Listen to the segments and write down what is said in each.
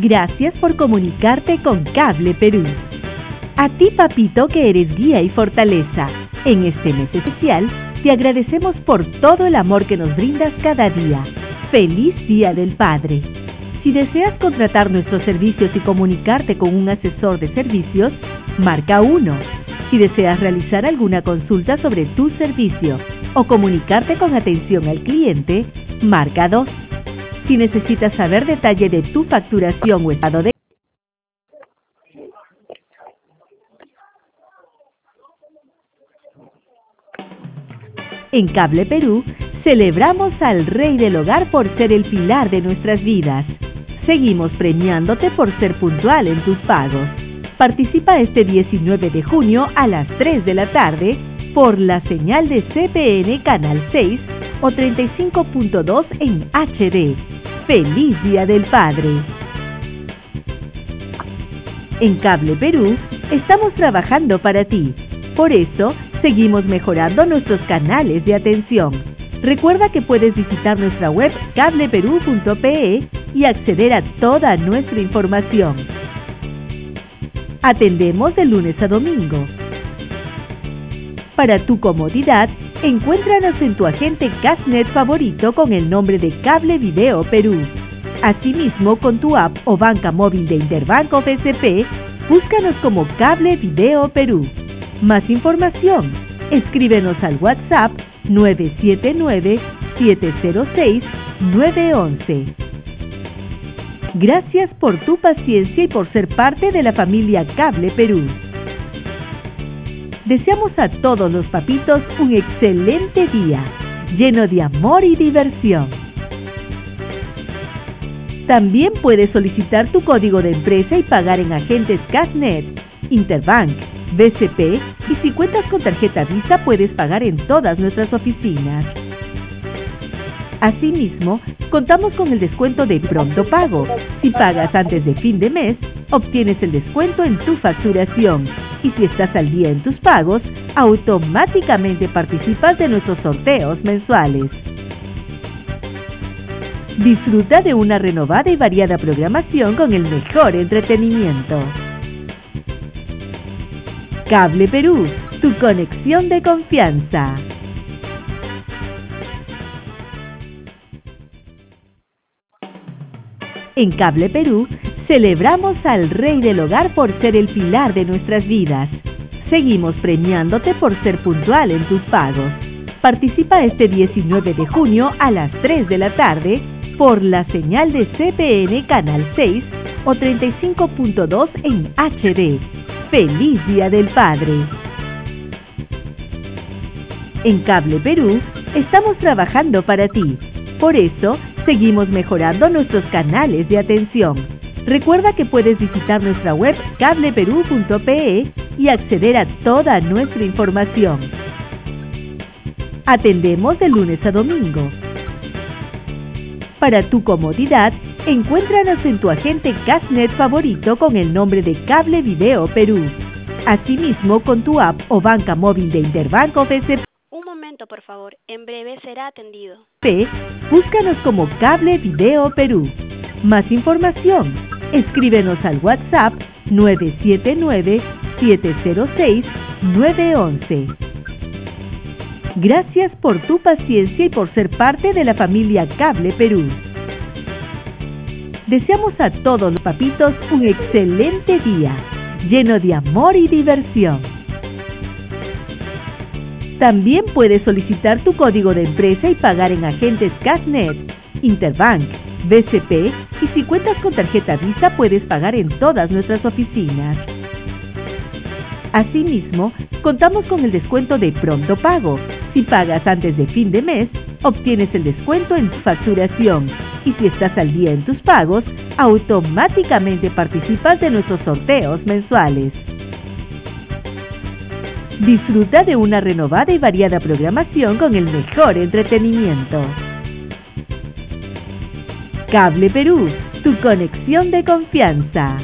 Gracias por comunicarte con Cable Perú. A ti, papito, que eres guía y fortaleza. En este mes especial, te agradecemos por todo el amor que nos brindas cada día. ¡Feliz Día del Padre! Si deseas contratar nuestros servicios y comunicarte con un asesor de servicios, marca 1. Si deseas realizar alguna consulta sobre tu servicio o comunicarte con atención al cliente, marca 2. Si necesitas saber detalle de tu facturación o estado de... En Cable Perú, celebramos al Rey del Hogar por ser el pilar de nuestras vidas. Seguimos premiándote por ser puntual en tus pagos. Participa este 19 de junio a las 3 de la tarde por la señal de CPN Canal 6 o 35.2 en HD. ¡Feliz Día del Padre! En Cable Perú, estamos trabajando para ti. Por eso, seguimos mejorando nuestros canales de atención. Recuerda que puedes visitar nuestra web cableperú.pe y acceder a toda nuestra información. Atendemos de lunes a domingo. Para tu comodidad, encuéntranos en tu agente Cashnet favorito con el nombre de Cable Video Perú. Asimismo, con tu app o banca móvil de Interbank o BCP, búscanos como Cable Video Perú. Más información, escríbenos al WhatsApp 979-706-911. Gracias por tu paciencia y por ser parte de la familia Cable Perú. Deseamos a todos los papitos un excelente día, lleno de amor y diversión. También puedes solicitar tu código de empresa y pagar en agentes Cashnet, Interbank, BCP, y si cuentas con tarjeta Visa puedes pagar en todas nuestras oficinas. Asimismo, contamos con el descuento de Pronto Pago. Si pagas antes de fin de mes, obtienes el descuento en tu facturación. Y si estás al día en tus pagos, automáticamente participas de nuestros sorteos mensuales. Disfruta de una renovada y variada programación con el mejor entretenimiento. Cable Perú, tu conexión de confianza. En Cable Perú, celebramos al Rey del Hogar por ser el pilar de nuestras vidas. Seguimos premiándote por ser puntual en tus pagos. Participa este 19 de junio a las 3 de la tarde por la señal de CPN Canal 6 o 35.2 en HD. ¡Feliz Día del Padre! En Cable Perú, estamos trabajando para ti. Por eso, seguimos mejorando nuestros canales de atención. Recuerda que puedes visitar nuestra web cableperú.pe y acceder a toda nuestra información. Atendemos de lunes a domingo. Para tu comodidad, encuéntranos en tu agente Cashnet favorito con el nombre de Cable Video Perú. Asimismo, con tu app o banca móvil de Interbank o BCP. Un momento, por favor. En breve será atendido. Búscanos como Cable Video Perú. Más información, escríbenos al WhatsApp 979-706-911. Gracias por tu paciencia y por ser parte de la familia Cable Perú. Deseamos a todos los papitos un excelente día, lleno de amor y diversión. También puedes solicitar tu código de empresa y pagar en agentes Cashnet, Interbank, BCP, y si cuentas con tarjeta Visa puedes pagar en todas nuestras oficinas. Asimismo, contamos con el descuento de Pronto Pago. Si pagas antes de fin de mes, obtienes el descuento en tu facturación. Y si estás al día en tus pagos, automáticamente participas de nuestros sorteos mensuales. Disfruta de una renovada y variada programación con el mejor entretenimiento. Cable Perú, tu conexión de confianza.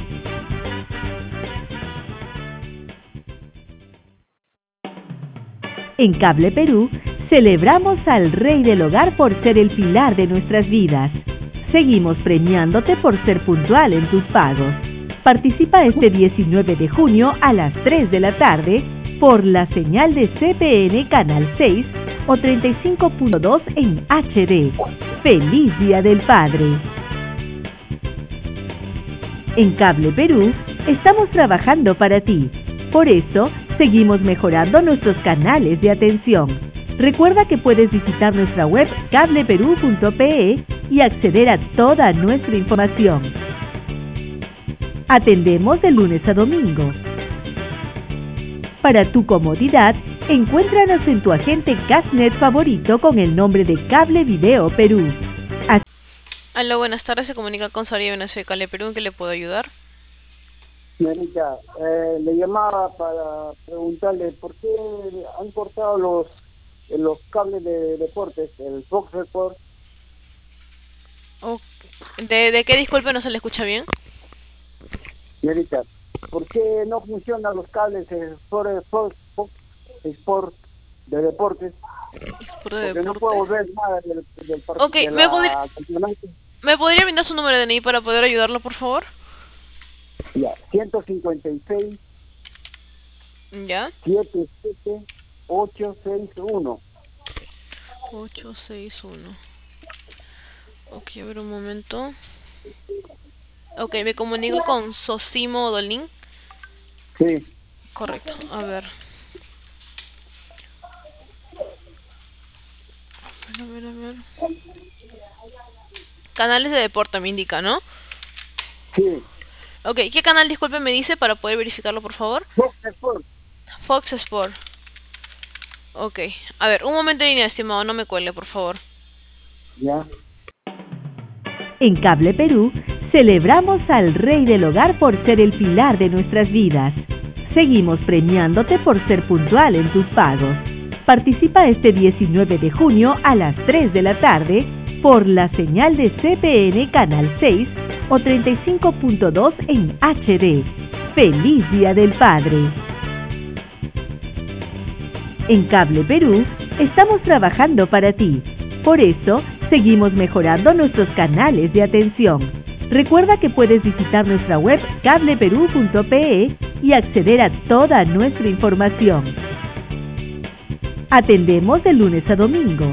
En Cable Perú, celebramos al Rey del Hogar por ser el pilar de nuestras vidas. seguimos premiándote por ser puntual en tus pagos. Participa este 19 de junio a las 3 de la tarde por la señal de CPN Canal 6 o 35.2 en HD. ¡Feliz Día del Padre! En Cable Perú estamos trabajando para ti. Por eso, seguimos mejorando nuestros canales de atención. Recuerda que puedes visitar nuestra web cableperú.pe y acceder a toda nuestra información. Atendemos de lunes a domingo. Para tu comodidad, encuéntranos en tu agente Castnet favorito con el nombre de Cable Video Perú. Aló, buenas tardes, se comunica con Saria Venezuela de Cable Perú, ¿en qué le puedo ayudar? Señorita, le llamaba para preguntarle por qué han cortado los cables de deportes, el Fox Sport. ¿De qué, disculpe, no se le escucha bien? Señorita, ¿por qué no funcionan los cables Fox Sport de deportes? Porque no puedo ver nada del partido. Ok, ¿me podría brindar su número de DNI para poder ayudarlo, por favor? Ya, 156. ¿Ya? 77861. 861. Ok, a ver un momento. Ok, me comunico con Sosimo Dolin. Sí. Correcto, a ver. A ver. Canales de deporte me indica, ¿no? Sí. Ok, ¿qué canal, disculpe, me dice para poder verificarlo, por favor? Fox Sport. Fox Sport. Ok, a ver, un momento de línea, estimado, no me cuelgue, por favor. Ya. En Cable Perú, celebramos al Rey del Hogar por ser el pilar de nuestras vidas. Seguimos premiándote por ser puntual en tus pagos. Participa este 19 de junio a las 3 de la tarde por la señal de CPN Canal 6 o 35.2 en HD. ¡Feliz Día del Padre! En Cable Perú estamos trabajando para ti. Por eso, seguimos mejorando nuestros canales de atención. Recuerda que puedes visitar nuestra web cableperú.pe y acceder a toda nuestra información. Atendemos de lunes a domingo.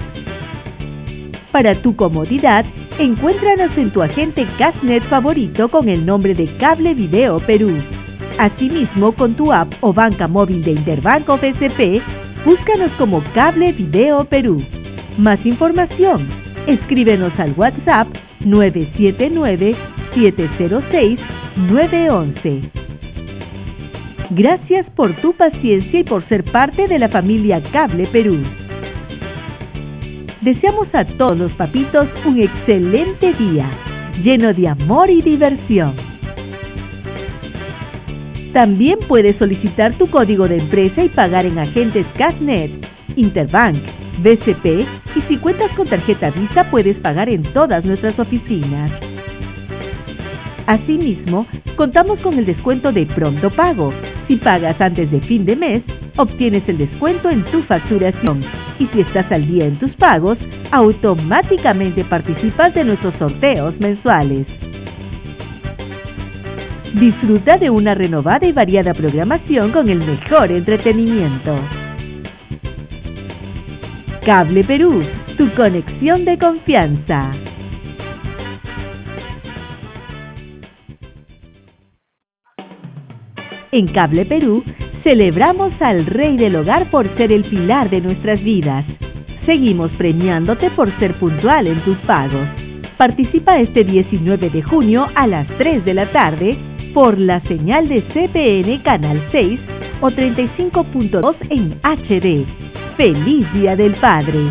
Para tu comodidad, encuéntranos en tu agente Castnet favorito con el nombre de Cable Video Perú. Asimismo, con tu app o banca móvil de Interbanco FSP, búscanos como Cable Video Perú. Más información, escríbenos al WhatsApp 979-706-911. Gracias por tu paciencia y por ser parte de la familia Cable Perú. Deseamos a todos los papitos un excelente día, lleno de amor y diversión. También puedes solicitar tu código de empresa y pagar en agentes Castnet, Interbank, BCP, y si cuentas con tarjeta Visa puedes pagar en todas nuestras oficinas. Asimismo, contamos con el descuento de pronto pago. Si pagas antes de fin de mes, obtienes el descuento en tu facturación. Y si estás al día en tus pagos, automáticamente participas de nuestros sorteos mensuales. Disfruta de una renovada y variada programación con el mejor entretenimiento. Cable Perú, tu conexión de confianza. En Cable Perú, celebramos al Rey del Hogar por ser el pilar de nuestras vidas. Seguimos premiándote por ser puntual en tus pagos. Participa este 19 de junio a las 3 de la tarde por la señal de CPN Canal 6 o 35.2 en HD. ¡Feliz Día del Padre!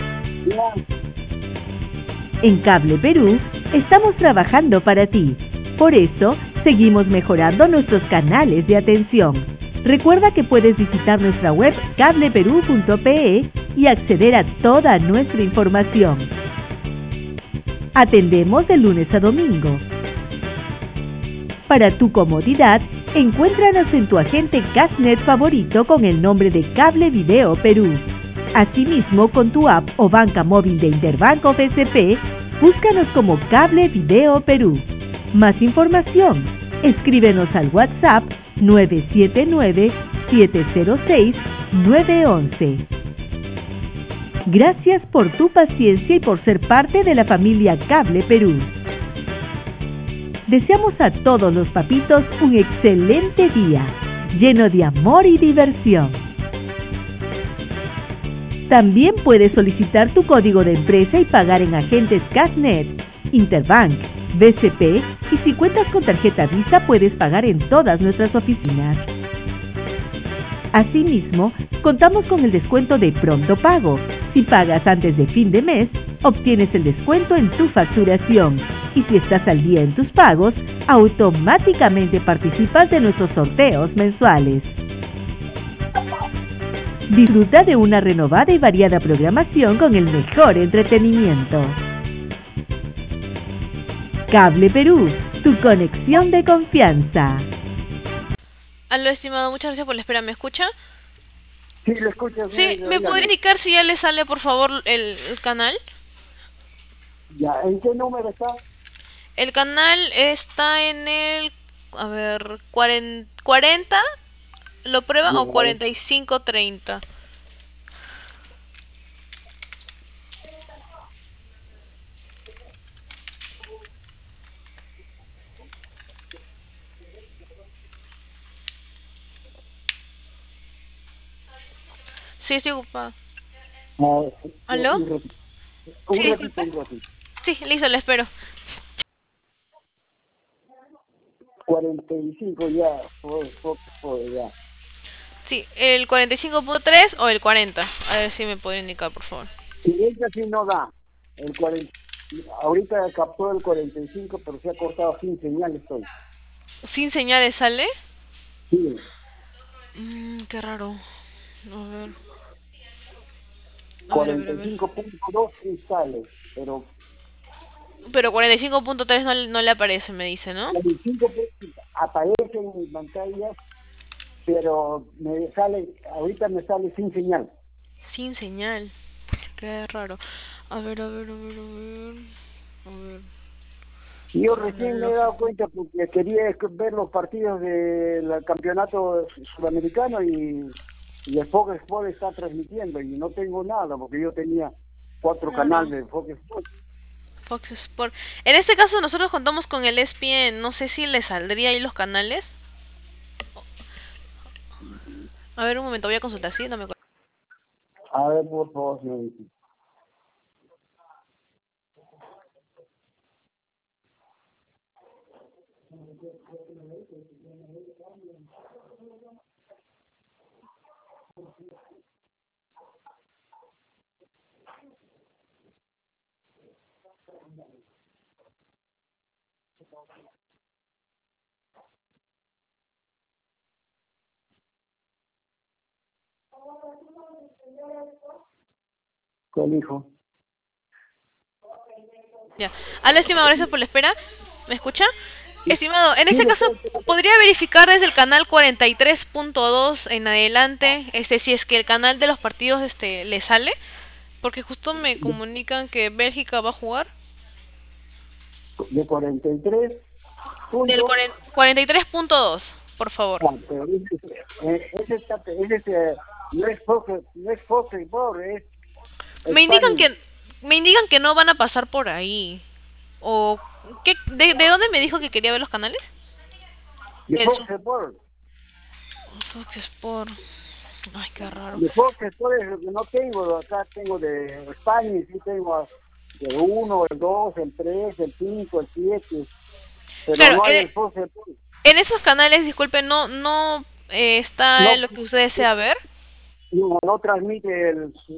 En Cable Perú estamos trabajando para ti. Por eso, seguimos mejorando nuestros canales de atención. Recuerda que puedes visitar nuestra web cableperú.pe y acceder a toda nuestra información. Atendemos de lunes a domingo. Para tu comodidad, encuéntranos en tu agente Castnet favorito con el nombre de Cable Video Perú. Asimismo, con tu app o banca móvil de Interbanco FSP, Búscanos como Cable Video Perú. Más información, escríbenos al WhatsApp 979-706-911. Gracias por tu paciencia y por ser parte de la familia Cable Perú. Deseamos a todos los papitos un excelente día, lleno de amor y diversión. También puedes solicitar tu código de empresa y pagar en agentes Cashnet, Interbank, BCP, y si cuentas con tarjeta Visa puedes pagar en todas nuestras oficinas. Asimismo, contamos con el descuento de Pronto Pago. Si pagas antes de fin de mes, obtienes el descuento en tu facturación. Y si estás al día en tus pagos, automáticamente participas de nuestros sorteos mensuales. Disfruta de una renovada y variada programación con el mejor entretenimiento. Cable Perú, tu conexión de confianza. Aló, estimado, muchas gracias por la espera. ¿Me escucha? Sí, lo escucho. Sí, ¿me puede indicar si ya le sale, por favor, el canal? Ya, ¿en qué número está? El canal está en el... A ver, 40, ¿lo prueba? Ya, O 4530. Sí, estoy ocupada. ¿Aló? Un Sí, ratito. Sí, listo, le espero. 45 ya, ya. Sí, el 45.3 o el 40. A ver si me puede indicar, por favor. Si ella sí no da, el 40, ahorita captó el 45, pero se ha cortado sin señal estoy. ¿Sin señales sale? Sí. Qué raro. A ver. 45.2 sí sale, pero... Pero 45.3 no le aparece, me dice, ¿no? 45 aparece en mi pantalla, pero ahorita me sale sin señal. Sin señal. Qué raro. A ver. A ver. Yo recién me he dado cuenta porque quería ver los partidos del campeonato sudamericano y el Fox Sport está transmitiendo y no tengo nada porque yo tenía 4 canales de Fox Sport. Fox Sport. En este caso nosotros contamos con el ESPN. No sé si le saldría ahí los canales. A ver, un momento, voy a consultar, ¿sí? No me acuerdo. A ver, por favor, señorita. Con hijo. Ya. Hola, estimado, gracias por la espera. ¿Me escucha? Estimado, en este caso, ¿podría verificar desde el canal 43.2 en adelante, si es que el canal de los partidos le sale? Porque justo me comunican que Bélgica va a jugar. De 43 Del puntos. 43.2, por favor. Pero no es Fox Sport, es Me indican Spanish. que no van a pasar por ahí. O ¿qué? ¿De dónde me dijo que quería ver los canales? De Del Fox Sport. Fox Sport. Ay, qué raro. De Fox Sport es lo que no tengo. Acá tengo de España, sí tengo de 1, el 2, el 3, el 5, el 7. Pero Claro, no hay el Fox Sport. en esos canales, disculpe, no está No, lo que usted desea ver. no transmite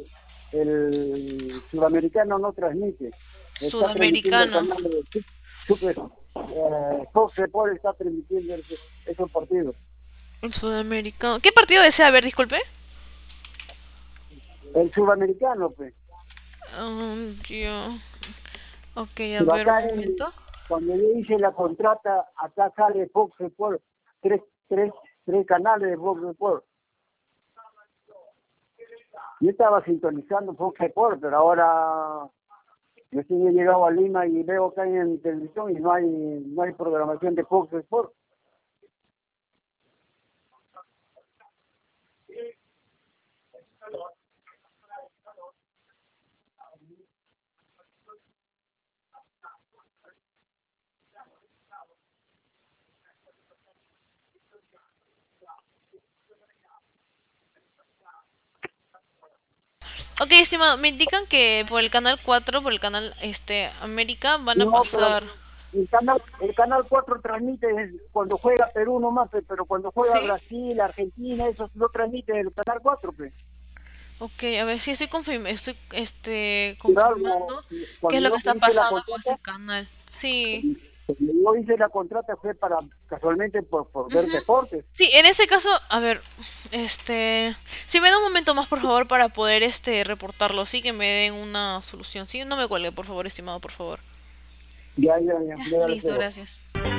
el sudamericano, no transmite. Está transmitiendo el Sudamericano. canal de Fox Sport, está transmitiendo esos partidos. El sudamericano. ¿Qué partido desea ver, disculpe? El sudamericano, pues. Yo. Ok, a Pero ver acá un momento. cuando yo hice la contrata, acá sale Fox Sport, tres canales de Fox Sport. Yo estaba sintonizando Fox Sport, pero ahora Yo sí he llegado a Lima y veo que hay en televisión y no hay programación de Fox Sports. Ok, estimado, me indican que por el canal 4, por el canal América, van a No, pero pasar. el canal 4 transmite cuando juega Perú nomás, pero cuando juega ¿Sí? Brasil, Argentina, eso no transmite el canal 4, pues. Ok, a ver si Pero algo, confirmando qué es lo cuando que yo está hice la pasando con contrata, ese canal. Sí. cuando yo hice la contrata fue para, casualmente, por ver Ujú. deportes. Sí, en ese caso, a ver, si me da un momento más, por favor, para poder, reportarlo, sí, que me den una solución, sí, no me cuelgue, por favor, estimado, por favor. Ya, Ya, ya le listo, pego. gracias.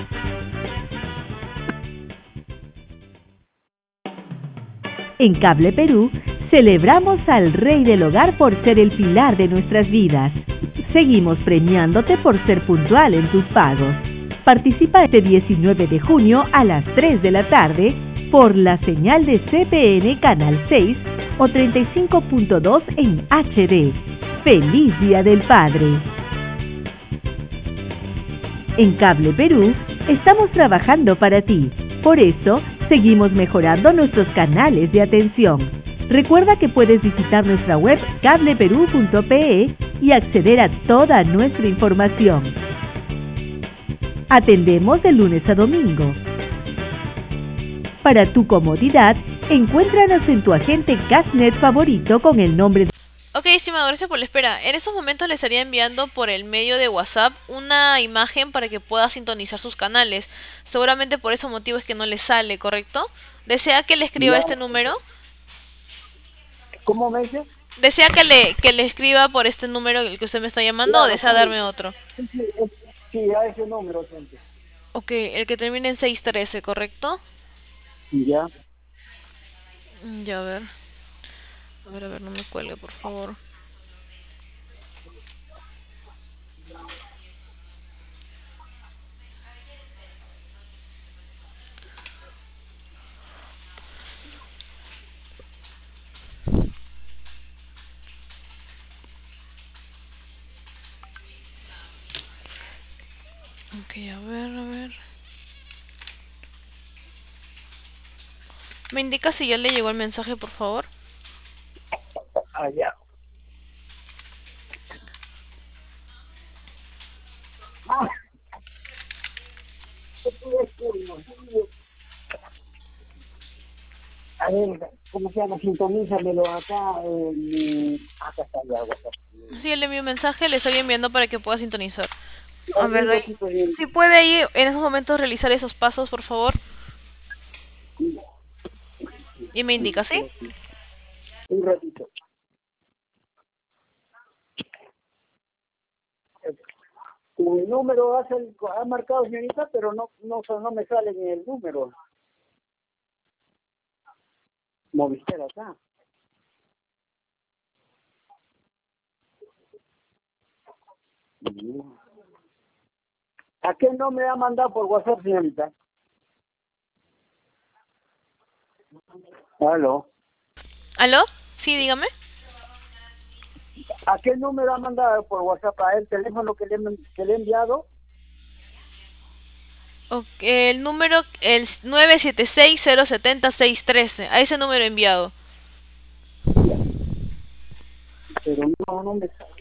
En Cable Perú, celebramos al Rey del Hogar por ser el pilar de nuestras vidas. Seguimos premiándote por ser puntual en tus pagos. Participa este 19 de junio a las 3 de la tarde por la señal de CPN Canal 6 o 35.2 en HD. ¡Feliz Día del Padre! En Cable Perú, estamos trabajando para ti. Por eso, seguimos mejorando nuestros canales de atención. Recuerda que puedes visitar nuestra web cableperú.pe y acceder a toda nuestra información. Atendemos de lunes a domingo. Para tu comodidad, encuéntranos en tu agente Gasnet favorito con el nombre de... Ok, estimado, gracias por la espera. En estos momentos le estaría enviando por el medio de WhatsApp una imagen para que pueda sintonizar sus canales. Seguramente por ese motivo es que no le sale, ¿correcto? ¿Desea que le escriba Ya, este número? ¿cómo me dice? ¿Desea que le escriba por este número el que usted me está llamando o Claro, desea darme otro? sí, a ese número siempre. Ok, el que termine en 613, ¿correcto? Ya. Ya, a ver. A ver, no me cuelgue, por favor. Ok, a ver, a ver. ¿Me indica si ya le llegó el mensaje, por favor? Ya. Ah, a ver, ¿cómo se llama? Sintonízamelo acá. Acá está ya, WhatsApp. Sí, le envío un mensaje, le estoy enviando para que pueda sintonizar. A Ya, ver, un ratito bien. si puede ahí en esos momentos realizar esos pasos, por favor. Y me indica, ¿sí? Un ratito. Un número ha marcado, señorita, pero no me sale ni el número. Movistar acá. ¿A qué no me ha mandado por WhatsApp, señorita? ¿Aló? ¿Aló? Sí, dígame. ¿A qué número ha mandado por WhatsApp? ¿A el teléfono que le he enviado? Ok, el número, el 976070613. A ese número enviado. Pero no me sale.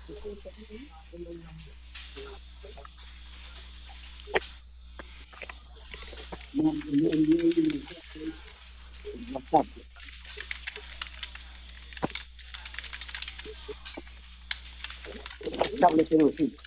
WhatsApp. Cable Perú, sí.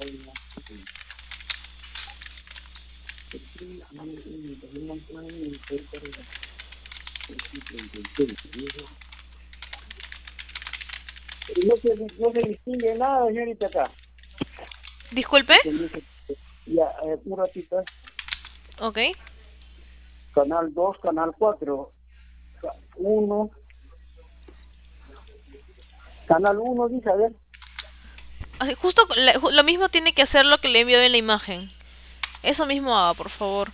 No se distingue nada, señorita, acá. Disculpe. Ya, un ratito. Ok. Canal 2, Canal 4, 1, Canal 1, dice, a ver. Así, justo lo mismo tiene que hacer lo que le he enviado en la imagen. Eso mismo haga, por favor.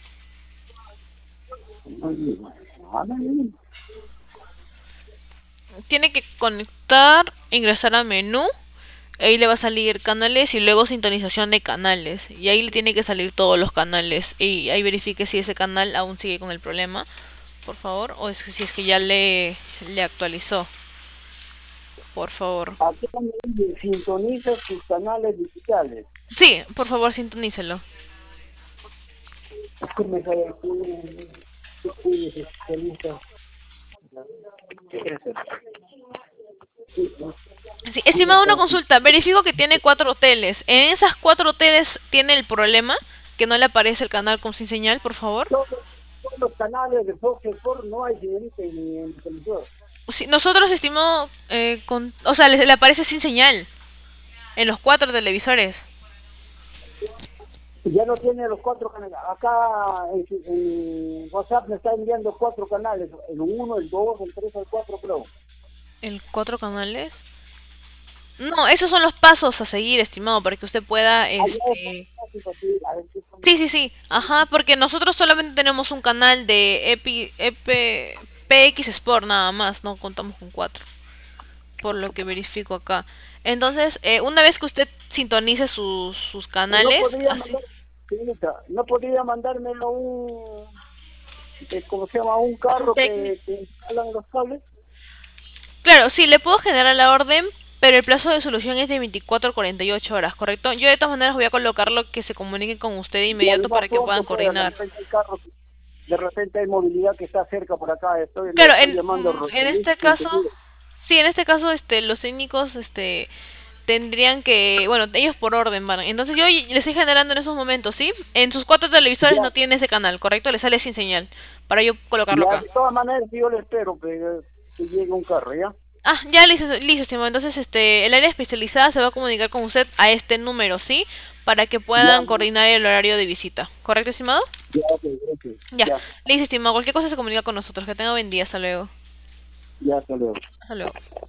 Tiene que conectar, ingresar a menú. Ahí le va a salir canales y luego sintonización de canales. Y ahí le tiene que salir todos los canales. Y ahí verifique si ese canal aún sigue con el problema, por favor. O es que si es que ya le actualizó. Por favor. Aquí sintoniza sus canales digitales. Sí, por favor, sintonícelo. ¿Cómo es Sí, estimado, una consulta. Verifico que tiene 4 hoteles. ¿En esas 4 hoteles tiene el problema? ¿Que no le aparece el canal con sin señal, por favor? Todos los canales de Fox Sport no hay señalita ni en el televisor. Sí, nosotros, estimado, o sea, le aparece sin señal. En los 4 televisores. Ya no tiene los 4 canales. Acá en WhatsApp me está enviando 4 canales. El 1, el 2, el 3, el 4, creo. ¿El 4 canales? No, esos son los pasos a seguir, estimado, para que usted pueda, Sí. Ajá, porque nosotros solamente tenemos un canal de PX Sport nada más, no contamos con 4. Por lo que verifico acá. Entonces, una vez que usted sintonice sus canales... No podría mandármelo ¿cómo se llama? Un carro que instalan los cables. Claro, sí, le puedo generar la orden, pero el plazo de solución es de 24 a 48 horas, ¿correcto? Yo de todas maneras voy a colocarlo que se comunique con usted de inmediato para que puedan coordinar. De repente hay movilidad que está cerca por acá. Claro, en este caso... Sí, en este caso, los técnicos, tendrían que, bueno, ellos por orden van. Entonces yo le estoy generando en esos momentos, ¿sí? En sus 4 televisores no tiene ese canal, ¿correcto? Le sale sin señal, para yo colocarlo acá. De todas maneras, yo le espero que llegue un carro, ¿ya? Ah, ya listo, estimado. Entonces, el área especializada se va a comunicar con usted a este número, ¿sí? Para que puedan coordinar el horario de visita. ¿Correcto, estimado? Ya. Listo, estimado. Cualquier cosa se comunica con nosotros. Que tenga buen día. Hasta luego. Ya, hasta luego. Hasta luego.